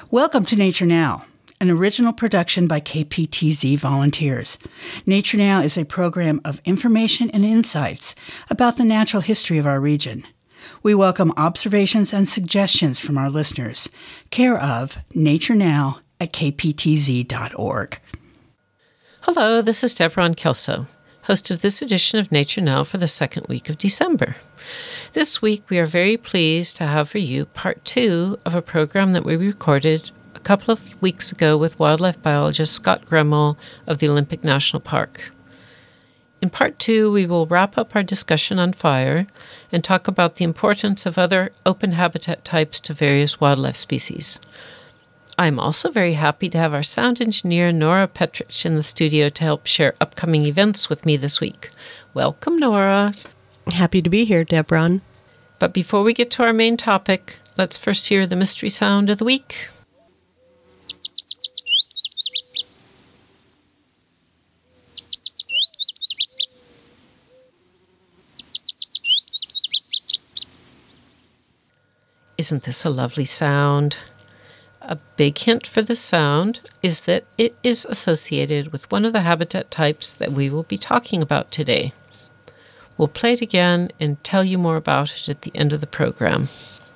Welcome to Nature Now, an original production by KPTZ volunteers. Nature Now is a program of information and insights about the natural history of our region. We welcome observations and suggestions from our listeners. Care of Nature Now at kptz.org. Hello, this is Deborah Kelso, host of this edition of Nature Now for the second week of December. This week, we are very pleased to have for you part 2 of a program that we recorded a couple of weeks ago with wildlife biologist Scott Gremmel of the Olympic National Park. In part 2, we will wrap up our discussion on fire and talk about the importance of other open habitat types to various wildlife species. I'm also very happy to have our sound engineer, Nora Petrich, in the studio to help share upcoming events with me this week. Welcome, Nora. Happy to be here, Deborah. But before we get to our main topic, let's first hear the mystery sound of the week. Isn't this a lovely sound? A big hint for the sound is that it is associated with one of the habitat types that we will be talking about today. We'll play it again and tell you more about it at the end of the program.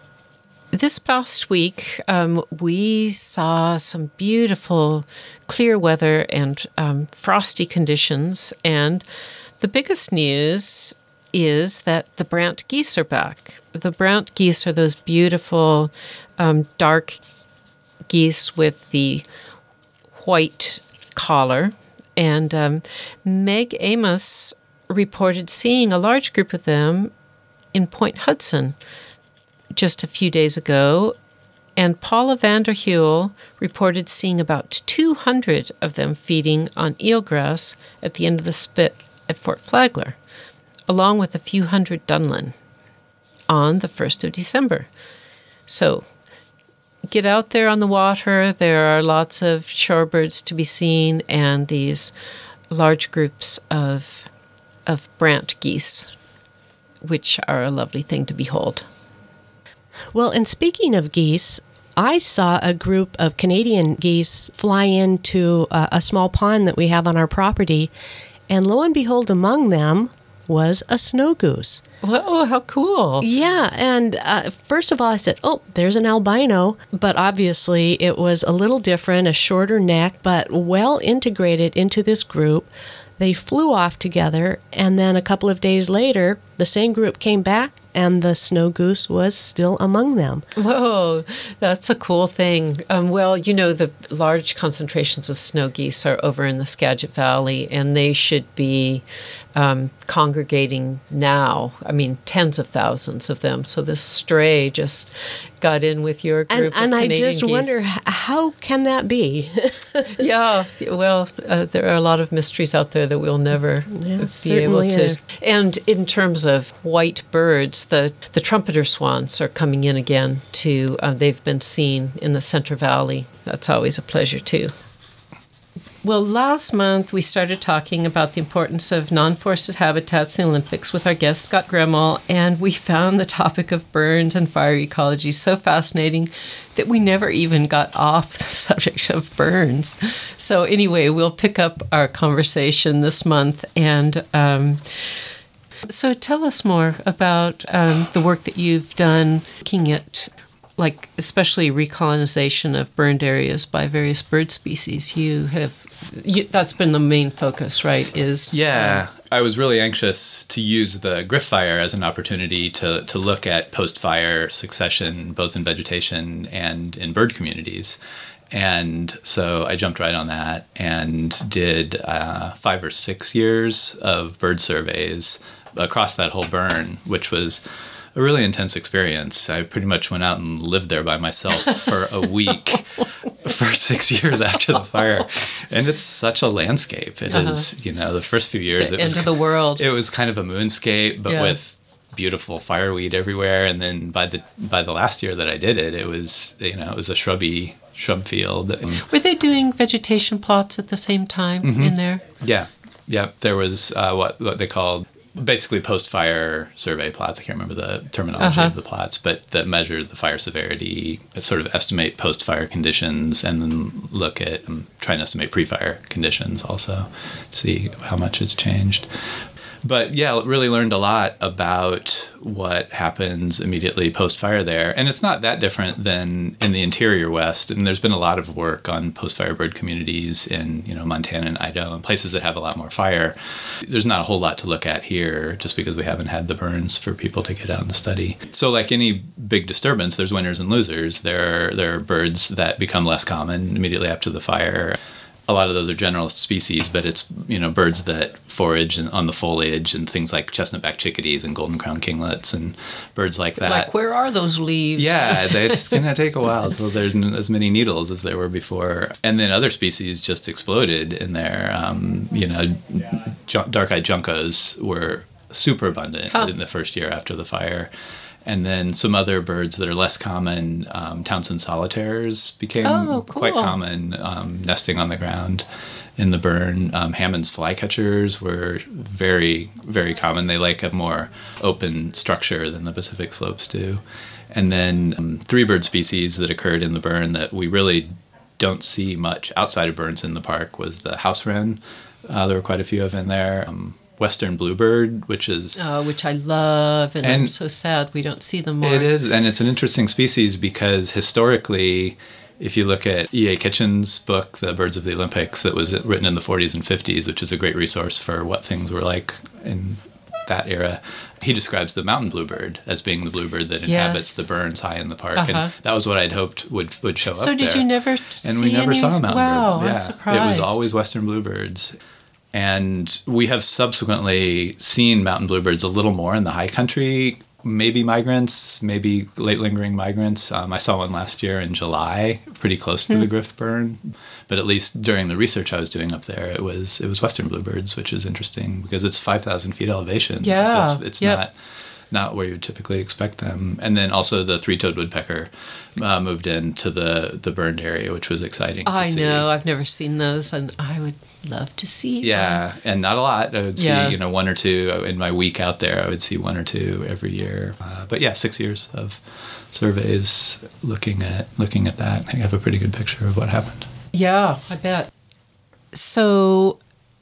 This past week, we saw some beautiful clear weather and frosty conditions, and the biggest news is that the Brant geese are back. The Brant geese are those beautiful dark geese with the white collar, and Meg Amos reported seeing a large group of them in Point Hudson just a few days ago, and Paula Vanderheuvel reported seeing about 200 of them feeding on eelgrass at the end of the spit at Fort Flagler, along with a few hundred dunlin on the 1st of December. So get out there on the water. There are lots of shorebirds to be seen and these large groups of Brant geese, which are a lovely thing to behold. Well, and speaking of geese, I saw a group of Canadian geese fly into a small pond that we have on our property, and lo and behold, among them was a snow goose. Whoa, how cool. Yeah, and first of all, I said, oh, there's an albino, but obviously it was a little different, a shorter neck, but well integrated into this group. They flew off together, and then a couple of days later, the same group came back, and the snow goose was still among them. Whoa, that's a cool thing. Well, you know, the large concentrations of snow geese are over in the Skagit Valley, and they should be congregating now. I mean, tens of thousands of them. So this stray just got in with your group of Canadian geese. And I just wonder, how can that be? Yeah, well, there are a lot of mysteries out there that we'll never be able to. And in terms of white birds, the trumpeter swans are coming in again too. They've been seen in the Centre Valley. That's always a pleasure too. Well, last month we started talking about the importance of non-forested habitats in the Olympics with our guest Scott Gremmel, and we found the topic of burns and fire ecology so fascinating that we never even got off the subject of burns. So anyway, we'll pick up our conversation this month, and so tell us more about the work that you've done looking at, like, especially recolonization of burned areas by various bird species. That's been the main focus, right? I was really anxious to use the Griff Fire as an opportunity to look at post-fire succession, both in vegetation and in bird communities. And so I jumped right on that and did 5 or 6 years of bird surveys across that whole burn, which was a really intense experience. I pretty much went out and lived there by myself for a week for 6 years after the fire. And it's such a landscape. It is, the first few years. The end of the world. It was kind of a moonscape, but with beautiful fireweed everywhere. And then by the last year that I did it, it was a shrub field. Were they doing vegetation plots at the same time in there? Yeah. There was what they called basically post-fire survey plots. I can't remember the terminology of the plots, but that measure the fire severity, sort of estimate post-fire conditions, and then look at try and estimate pre-fire conditions also, see how much it's changed. But yeah, really learned a lot about what happens immediately post-fire there. And it's not that different than in the interior West. And there's been a lot of work on post-fire bird communities in, Montana and Idaho and places that have a lot more fire. There's not a whole lot to look at here just because we haven't had the burns for people to get out and study. So like any big disturbance, there's winners and losers. There are birds that become less common immediately after the fire. A lot of those are generalist species, but it's, birds that forage on the foliage and things like chestnut-backed chickadees and golden-crowned kinglets and birds like that. Like, where are those leaves? Yeah, it's going to take a while until there's as many needles as there were before. And then other species just exploded in there. Dark-eyed juncos were super abundant in the first year after the fire. And then some other birds that are less common, Townsend solitaires became quite common, nesting on the ground in the burn. Hammond's flycatchers were very, very common. They like a more open structure than the Pacific slopes do. And then 3 bird species that occurred in the burn that we really don't see much outside of burns in the park was the house wren. There were quite a few of in there. Western bluebird, which I love, and I'm so sad we don't see them more. It is, and it's an interesting species because historically, if you look at E.A. Kitchen's book, The Birds of the Olympics, that was written in the 40s and 50s, which is a great resource for what things were like in that era, he describes the mountain bluebird as being the bluebird that inhabits the burns high in the park, and that was what I'd hoped would show up there. So did you never see And we never saw a mountain bird. Wow, Yeah, I'm surprised. it was always Western bluebirds. And we have subsequently seen mountain bluebirds a little more in the high country, maybe migrants, maybe late lingering migrants. I saw one last year in July, pretty close to the Griff burn. But at least during the research I was doing up there, it was Western bluebirds, which is interesting because it's 5,000 feet elevation. Yeah. It's not where you would typically expect them. And then also the three-toed woodpecker moved into the burned area, which was exciting to see. I know. I've never seen those, and I would love to see Yeah, and not a lot. I would see, 1 or 2. In my week out there, I would see 1 or 2 every year. But yeah, 6 years of surveys looking at that. I have a pretty good picture of what happened. Yeah, I bet. So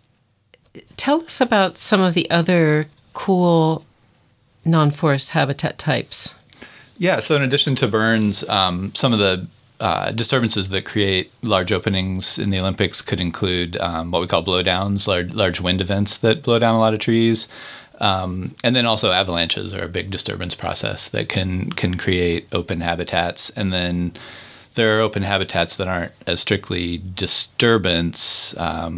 tell us about some of the other cool non-forest habitat types. Yeah, so in addition to burns, some of the disturbances that create large openings in the Olympics could include what we call blowdowns, large wind events that blow down a lot of trees. And then also avalanches are a big disturbance process that can create open habitats. And then there are open habitats that aren't as strictly disturbance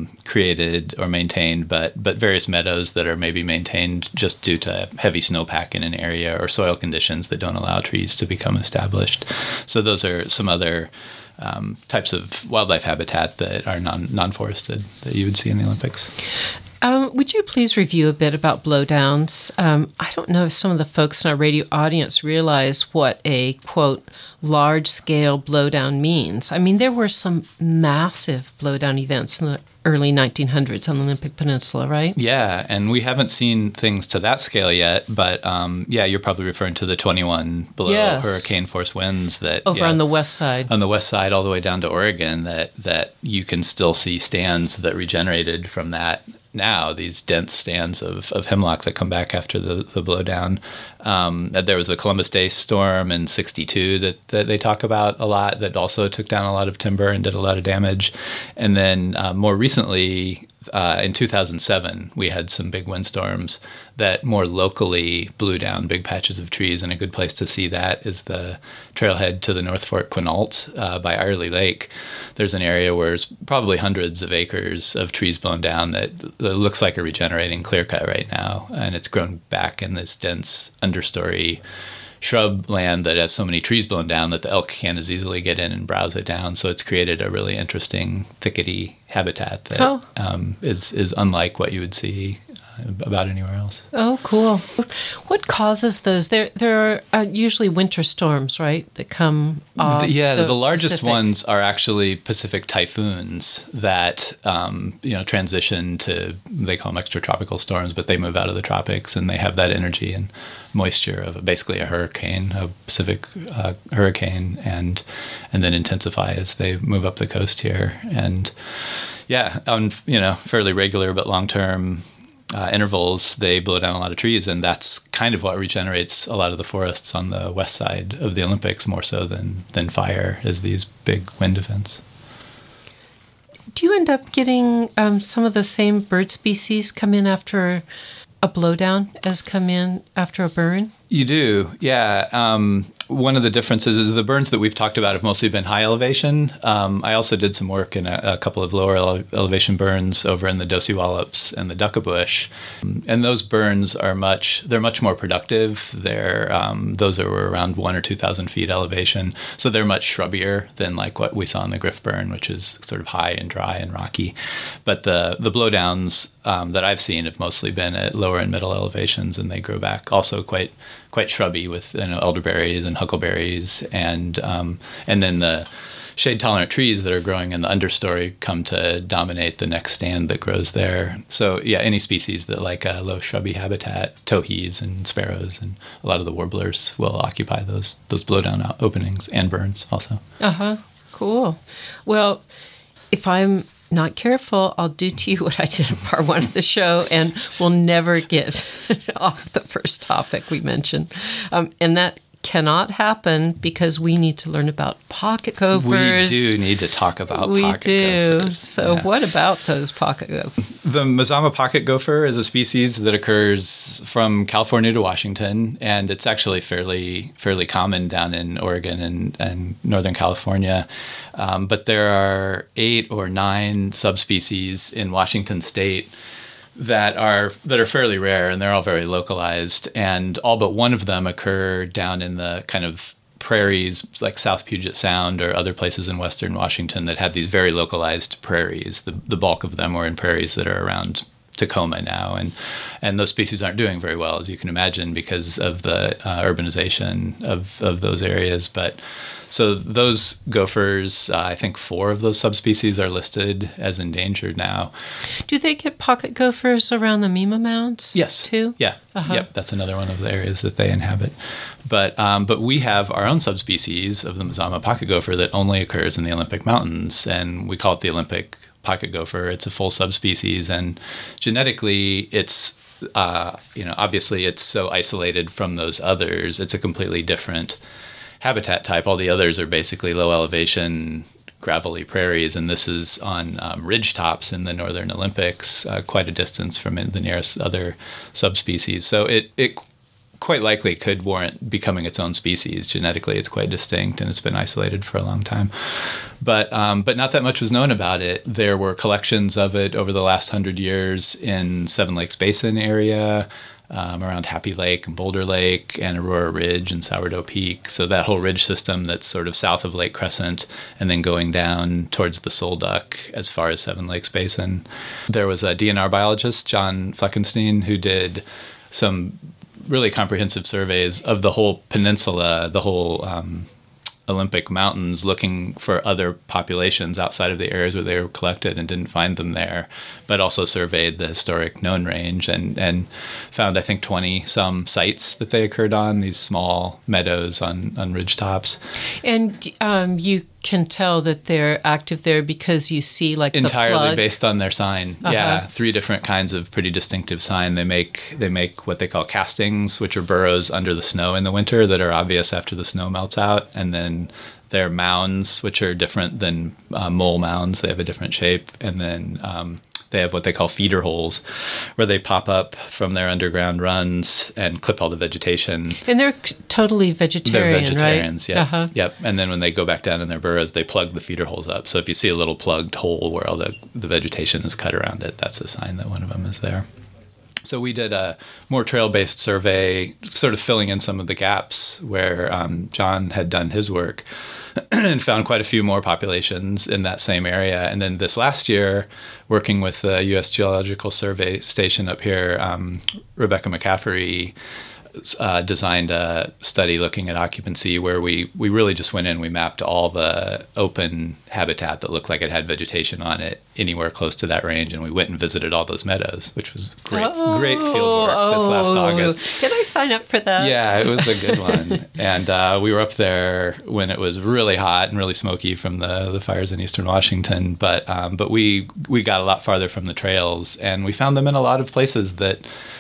created or maintained, but various meadows that are maybe maintained just due to heavy snowpack in an area or soil conditions that don't allow trees to become established. So those are some other types of wildlife habitat that are non-forested that you would see in the Olympics. Would you please review a bit about blowdowns? I don't know if some of the folks in our radio audience realize what a, quote, large-scale blowdown means. I mean, there were some massive blowdown events in the early 1900s on the Olympic Peninsula, right? Yeah, and we haven't seen things to that scale yet, but you're probably referring to the 21 below hurricane force winds that over on the west side. On the west side all the way down to Oregon that you can still see stands that regenerated from that. Now, these dense stands of hemlock that come back after the blowdown. There was the Columbus Day storm in '62 that they talk about a lot that also took down a lot of timber and did a lot of damage. And then more recently, in 2007, we had some big windstorms that more locally blew down big patches of trees, and a good place to see that is the trailhead to the North Fork Quinault by Irely Lake. There's an area where there's probably hundreds of acres of trees blown down that looks like a regenerating clear cut right now, and it's grown back in this dense understory shrub land that has so many trees blown down that the elk can't as easily get in and browse it down. So it's created a really interesting thickety habitat that is unlike what you would see about anywhere else. Oh, cool. What causes those? There are usually winter storms, right, that come off the largest Pacific. ones are actually Pacific typhoons that, transition to, they call them extratropical storms, but they move out of the tropics and they have that energy and moisture of basically a hurricane, a Pacific hurricane, and then intensify as they move up the coast here. And on fairly regular but long-term intervals, they blow down a lot of trees, and that's kind of what regenerates a lot of the forests on the west side of the Olympics, more so than fire, is these big wind events. Do you end up getting some of the same bird species come in after a blowdown as come in after a burn? You do, yeah. One of the differences is the burns that we've talked about have mostly been high elevation. I also did some work in a couple of lower elevation burns over in the Dosewallips and the Duckabush. And those burns are much more productive. Those are around 1,000 or 2,000 feet elevation. So they're much shrubbier than like what we saw in the Griff burn, which is sort of high and dry and rocky. But the blowdowns that I've seen have mostly been at lower and middle elevations, and they grow back also quite shrubby with elderberries and huckleberries, and then the shade-tolerant trees that are growing in the understory come to dominate the next stand that grows there. So any species that like a low shrubby habitat, towhees and sparrows and a lot of the warblers will occupy those blowdown openings, and burns also. Cool. Well, if I'm not careful, I'll do to you what I did in part one of the show, and we'll never get off the first topic we mentioned. And that cannot happen because we need to learn about pocket gophers. We do need to talk about pocket gophers. So what about those pocket gophers? The Mazama pocket gopher is a species that occurs from California to Washington, and it's actually fairly common down in Oregon and Northern California. But there are 8 or 9 subspecies in Washington state that are fairly rare, and they're all very localized, and all but one of them occur down in the kind of prairies like South Puget Sound or other places in western Washington that had these very localized prairies. The bulk of them were in prairies that are around Tacoma now, and those species aren't doing very well, as you can imagine, because of the urbanization of those areas. But so those gophers, I think 4 of those subspecies are listed as endangered now. Do they get pocket gophers around the Mima Mounds? Yes. Too? Yeah. Yep. That's another one of the areas that they inhabit. But we have our own subspecies of the Mazama pocket gopher that only occurs in the Olympic Mountains, and we call it the Olympic pocket gopher. It's a full subspecies, and genetically it's obviously it's so isolated from those others. It's a completely different habitat type. All the others are basically low elevation gravelly prairies, and this is on ridge tops in the Northern Olympics, quite a distance from the nearest other subspecies. So it quite likely could warrant becoming its own species. Genetically, it's quite distinct, and it's been isolated for a long time. But not that much was known about it. There were collections of it over the last 100 years in Seven Lakes Basin area, around Happy Lake and Boulder Lake and Aurora Ridge and Sourdough Peak. So that whole ridge system that's sort of south of Lake Crescent and then going down towards the Solduck as far as Seven Lakes Basin. There was a DNR biologist, John Fleckenstein, who did some really comprehensive surveys of the whole peninsula, the whole Olympic Mountains, looking for other populations outside of the areas where they were collected, and didn't find them there, but also surveyed the historic known range and found, I think, 20-some sites that they occurred on, these small meadows on ridge tops. And you can tell that they're active there because you see like entirely the plug. Based on their sign. Yeah, 3 different kinds of pretty distinctive sign. They make what they call castings, which are burrows under the snow in the winter that are obvious after the snow melts out, and then they're mounds, which are different than mole mounds. They have a different shape, and then they have what they call feeder holes, where they pop up from their underground runs and clip all the vegetation. And they're totally vegetarian, They're vegetarians, right? yeah. Yep. And then when they go back down in their burrows, they plug the feeder holes up. So if you see a little plugged hole where all the vegetation is cut around it, that's a sign that one of them is there. So we did a more trail-based survey, sort of filling in some of the gaps where John had done his work. and found quite a few more populations in that same area. And then this last year, working with the U.S. Geological Survey Station up here, Rebecca McCaffery designed a study looking at occupancy where we really just went in, we mapped all the open habitat that looked like it had vegetation on it anywhere close to that range, and we went and visited all those meadows, which was great field work this last August. Can I sign up for that? Yeah, it was a good one. And we were up there when it was really hot and really smoky from the fires in eastern Washington, but we got a lot farther from the trails, and we found them in a lot of places that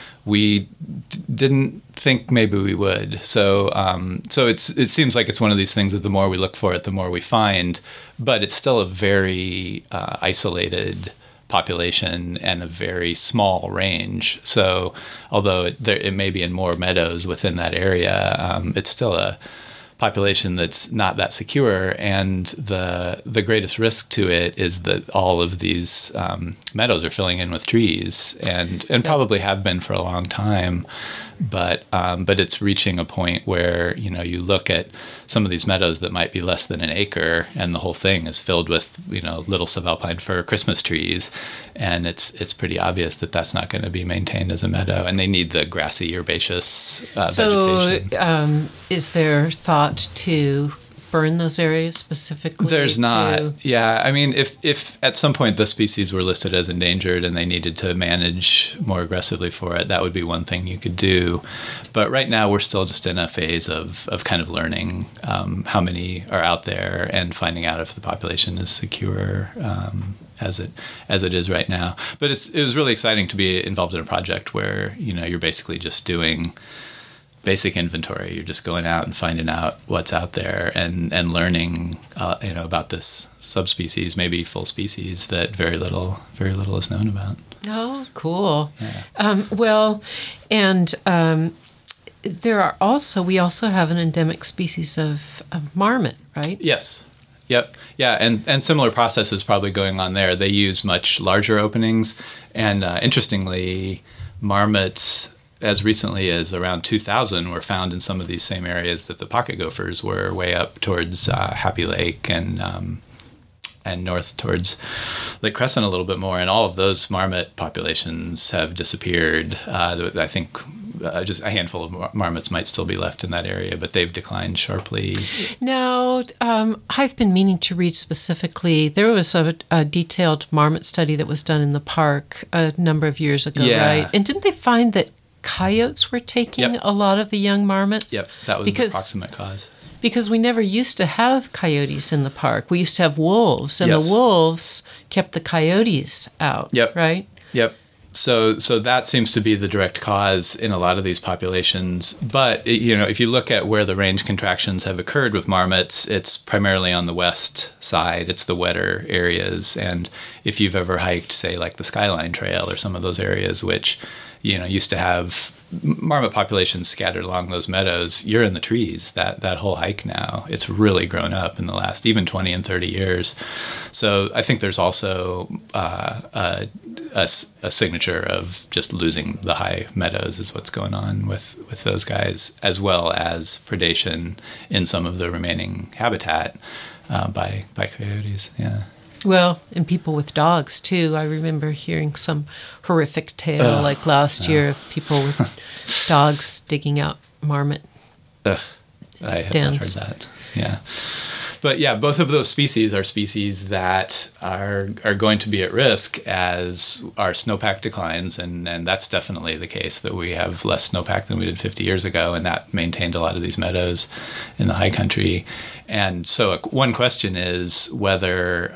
we didn't think maybe we would. So it seems like it's one of these things that the more we look for it, the more we find, but it's still a very isolated population and a very small range. So although it may be in more meadows within that area, it's still a population that's not that secure, and the greatest risk to it is that all of these meadows are filling in with trees, and probably have been for a long time, but it's reaching a point where you look at some of these meadows that might be less than an acre, and the whole thing is filled with little subalpine fir Christmas trees, and it's pretty obvious that that's not going to be maintained as a meadow, and they need the grassy herbaceous vegetation. So, is there thought to burn those areas specifically? There's not. Yeah, I mean, if at some point the species were listed as endangered and they needed to manage more aggressively for it, that would be one thing you could do. But right now we're still just in a phase of kind of learning how many are out there and finding out if the population is secure as it is right now. But it was really exciting to be involved in a project where you're basically just doing basic inventory. You're just going out and finding out what's out there and learning about this subspecies, maybe full species that very little is known about. Oh, cool. Yeah. We also have an endemic species of marmot, right? Yes. Yep. Yeah, and similar processes probably going on there. They use much larger openings, and interestingly, marmots as recently as around 2000 were found in some of these same areas that the pocket gophers were, way up towards Happy Lake and north towards Lake Crescent a little bit more. And all of those marmot populations have disappeared. I think just a handful of marmots might still be left in that area, but they've declined sharply. Now, I've been meaning to read specifically. There was a detailed marmot study that was done in the park a number of years ago, right? And didn't they find that coyotes were taking a lot of the young marmots? Yep, that was the proximate cause. Because we never used to have coyotes in the park. We used to have wolves, and the wolves kept the coyotes out, right? Yep. So that seems to be the direct cause in a lot of these populations. But, if you look at where the range contractions have occurred with marmots, it's primarily on the west side. It's the wetter areas. And if you've ever hiked, say, like the Skyline Trail or some of those areas, which used to have marmot populations scattered along those meadows, you're in the trees that whole hike now. It's really grown up in the last even 20 and 30 years. So I think there's also a signature of just losing the high meadows is what's going on with those guys, as well as predation in some of the remaining habitat by coyotes. Yeah. Well, and people with dogs, too. I remember hearing some horrific tale like last year of people with dogs digging out marmot I have not heard that. Yeah. But yeah, both of those species are species that are going to be at risk as our snowpack declines, and that's definitely the case, that we have less snowpack than we did 50 years ago, and that maintained a lot of these meadows in the high country. And so one question is whether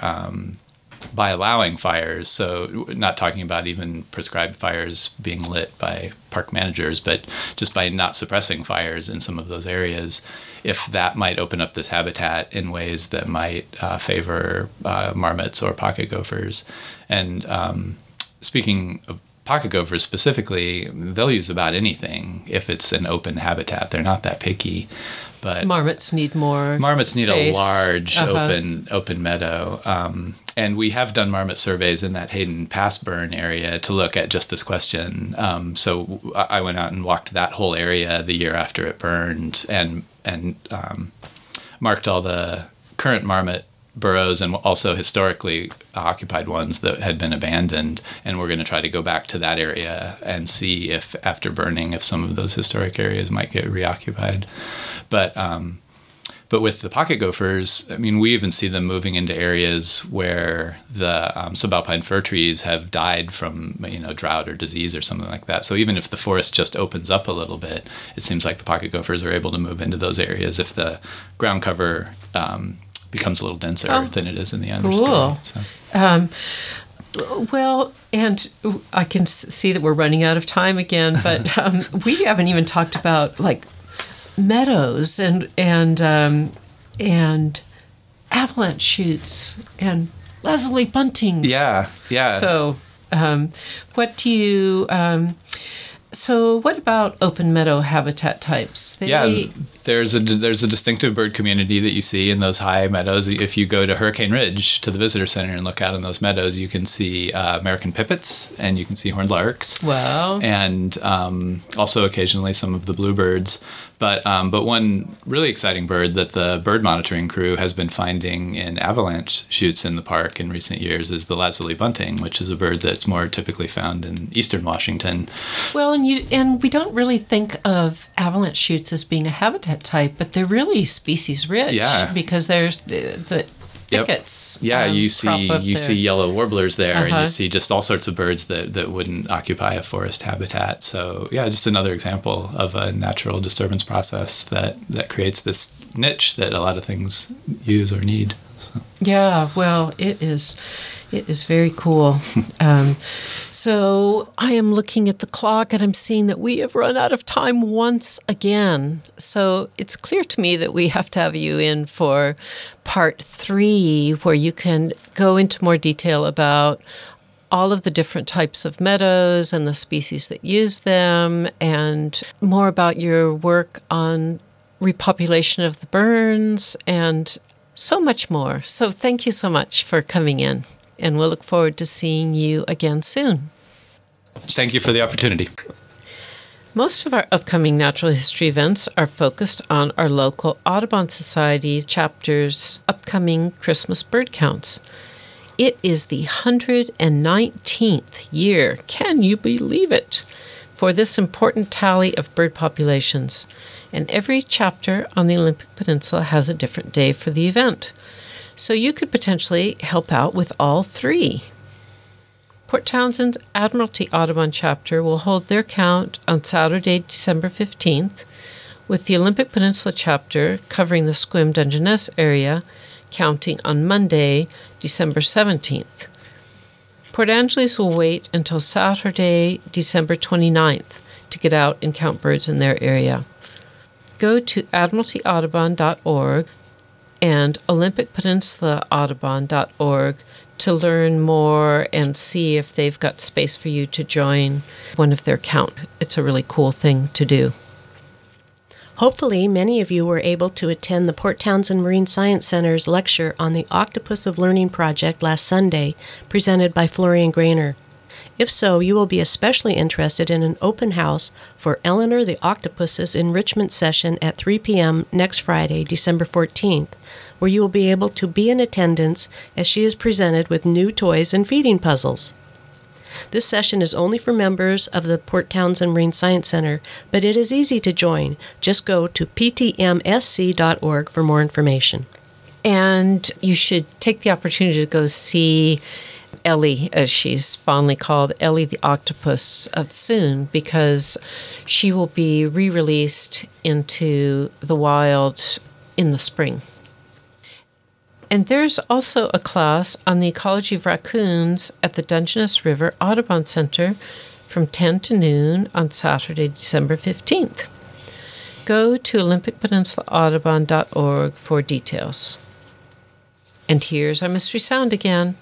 by allowing fires, so not talking about even prescribed fires being lit by park managers, but just by not suppressing fires in some of those areas, if that might open up this habitat in ways that might favor marmots or pocket gophers. And speaking of pocket gophers specifically, they'll use about anything if it's an open habitat. They're not that picky. But marmots need more Marmots space. need a large open meadow. And we have done marmot surveys in that Hayden Pass burn area to look at just this question. So I went out and walked that whole area the year after it burned and marked all the current marmot burrows and also historically occupied ones that had been abandoned. And we're going to try to go back to that area and see if, after burning, if some of those historic areas might get reoccupied. But with the pocket gophers, I mean, we even see them moving into areas where the subalpine fir trees have died from, drought or disease or something like that. So even if the forest just opens up a little bit, it seems like the pocket gophers are able to move into those areas if the ground cover becomes a little denser than it is in the understory. Cool. So. Well, and I can see that we're running out of time again, but we haven't even talked about meadows and avalanche shoots and lazuli buntings. Yeah. So, what about open meadow habitat types? There's a distinctive bird community that you see in those high meadows. If you go to Hurricane Ridge to the visitor center and look out in those meadows, you can see American pipits and you can see horned larks. Wow! And also occasionally some of the bluebirds. But one really exciting bird that the bird monitoring crew has been finding in avalanche shoots in the park in recent years is the lazuli bunting, which is a bird that's more typically found in eastern Washington. Well, and we don't really think of avalanche shoots as being a habitat type, but they're really species rich. Yeah. Because there's the thickets. Yep. Yeah, you see yellow warblers there, and you see just all sorts of birds that wouldn't occupy a forest habitat. So yeah, just another example of a natural disturbance process that creates this niche that a lot of things use or need. So. Yeah, well, it is very cool. So I am looking at the clock and I'm seeing that we have run out of time once again. So it's clear to me that we have to have you in for part 3, where you can go into more detail about all of the different types of meadows and the species that use them, and more about your work on repopulation of the burns and so much more. So thank you so much for coming in, and we'll look forward to seeing you again soon. Thank you for the opportunity. Most of our upcoming natural history events are focused on our local Audubon Society chapter's upcoming Christmas bird counts. It is the 119th year, can you believe it, for this important tally of bird populations, and every chapter on the Olympic Peninsula has a different day for the event. So you could potentially help out with all 3. Port Townsend Admiralty Audubon chapter will hold their count on Saturday, December 15th, with the Olympic Peninsula chapter covering the Sequim Dungeness area counting on Monday, December 17th. Port Angeles will wait until Saturday, December 29th to get out and count birds in their area. Go to admiraltyaudubon.org and olympicpeninsulaaudubon.org to learn more and see if they've got space for you to join one of their count. It's a really cool thing to do. Hopefully, many of you were able to attend the Port Townsend Marine Science Center's lecture on the Octopus of Learning project last Sunday, presented by Florian Grainer. If so, you will be especially interested in an open house for Eleanor the Octopus's enrichment session at 3 p.m. next Friday, December 14th, where you will be able to be in attendance as she is presented with new toys and feeding puzzles. This session is only for members of the Port Townsend Marine Science Center, but it is easy to join. Just go to ptmsc.org for more information. And you should take the opportunity to go see Ellie, as she's fondly called, Ellie the Octopus, soon, because she will be re-released into the wild in the spring. And there's also a class on the ecology of raccoons at the Dungeness River Audubon Center from 10 to noon on Saturday, December 15th. Go to olympicpeninsulaaudubon.org for details. And here's our mystery sound again.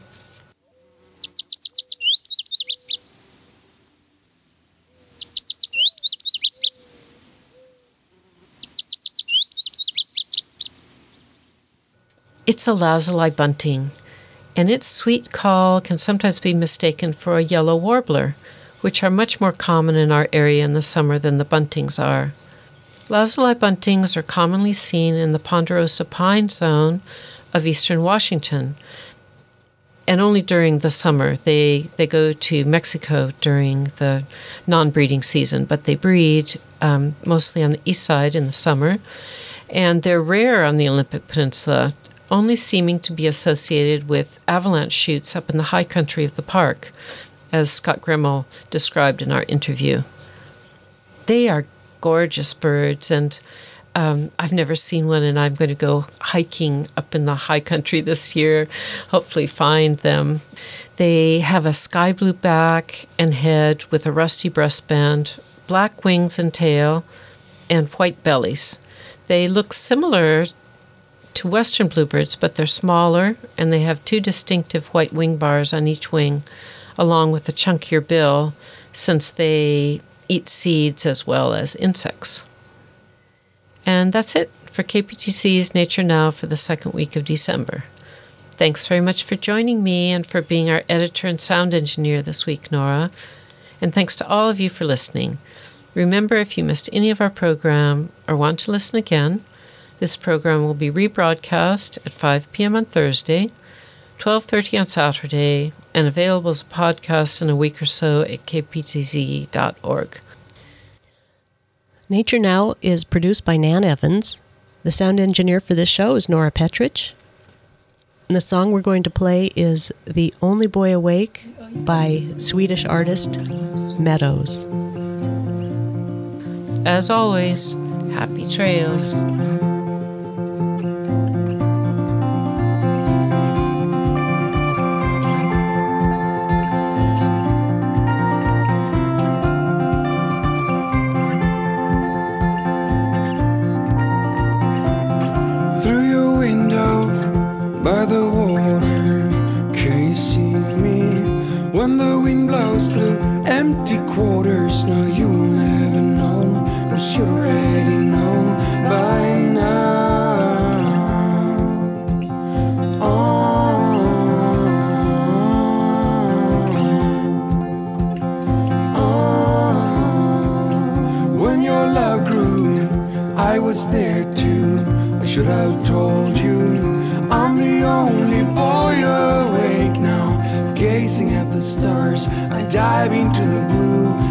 It's a lazuli bunting, and its sweet call can sometimes be mistaken for a yellow warbler, which are much more common in our area in the summer than the buntings are. Lazuli buntings are commonly seen in the ponderosa pine zone of eastern Washington. And only during the summer. They go to Mexico during the non-breeding season, but they breed mostly on the east side in the summer. And they're rare on the Olympic Peninsula, only seeming to be associated with avalanche chutes up in the high country of the park, as Scott Gremmel described in our interview. They are gorgeous birds, and I've never seen one, and I'm going to go hiking up in the high country this year, hopefully find them. They have a sky blue back and head with a rusty breastband, black wings and tail, and white bellies. They look similar to western bluebirds, but they're smaller, and they have 2 distinctive white wing bars on each wing, along with a chunkier bill, since they eat seeds as well as insects. And that's it for KPTC's Nature Now for the second week of December. Thanks very much for joining me and for being our editor and sound engineer this week, Nora. And thanks to all of you for listening. Remember, if you missed any of our program or want to listen again, this program will be rebroadcast at 5 p.m. on Thursday, 12:30 on Saturday, and available as a podcast in a week or so at kptz.org. Nature Now is produced by Nan Evans. The sound engineer for this show is Nora Petrich. And the song we're going to play is The Only Boy Awake by Swedish artist Meadows. As always, happy trails. When the wind blows through empty quarters, no, you'll never know, 'cause you already know by now. When your love grew, I was there too. I should have told you I'm the only boy awake now. Gazing at the stars, I dive into the blue.